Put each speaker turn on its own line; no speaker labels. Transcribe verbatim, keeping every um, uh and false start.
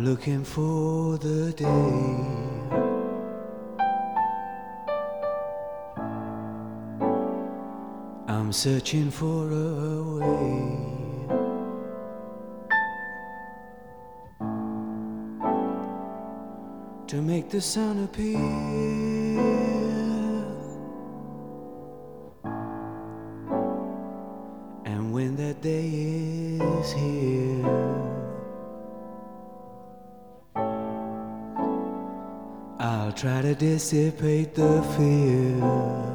looking for the day I'm searching for a way to make the sun appear. And when that day is here, I'll try to dissipate the fear.